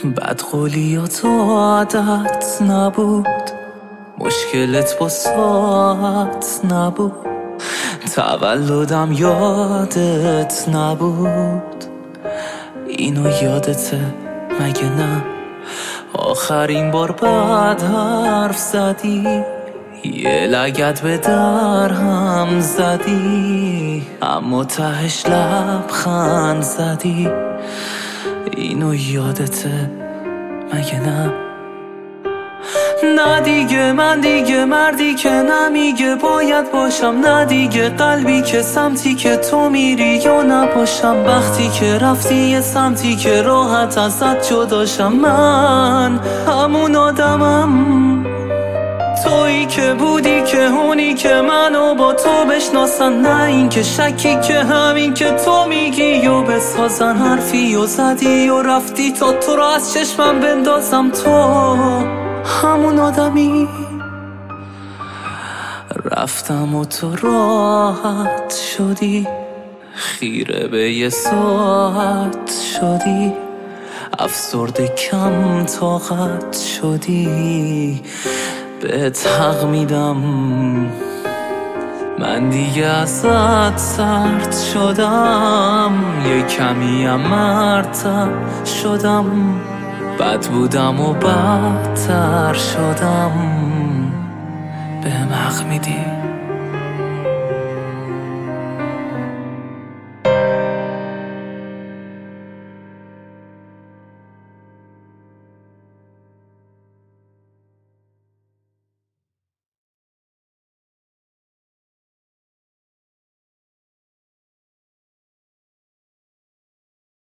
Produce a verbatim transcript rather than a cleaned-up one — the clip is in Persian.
بدقولیات عادت نبود، مشکلت با ساعت نبود، تولدم یادت نبود. اینو یادته مگه نه؟ آخرین بار بعد حرف زدی، یه لگد به در هم زدی، اما تهش لبخند زدی. اینو یادته مگه نه؟ نه دیگه من دیگه مردی که نمیگه باید باشم، نه دیگه قلبی که سمتی که تو میری یا نباشم. وقتی که رفتی یه سمتی که راحت ازت جداشم، من همون آدمم، تویی که بودی که اونی که منو با تو بشناسن، نه این که شکی که همین که تو میگی و بسازن. حرفی و زدی و رفتی تا تو رو از چشمم بندازم، تو همون آدمی. رفتم و تو راحت شدی، خیره به یه ساعت شدی، افسرده کم طاقت شدی. بهت حق میدم من دیگه ازت سرد شدم، یه کمی هم مرتب شدم، بد بودم و بدتر شدم. بهم حق میدی؟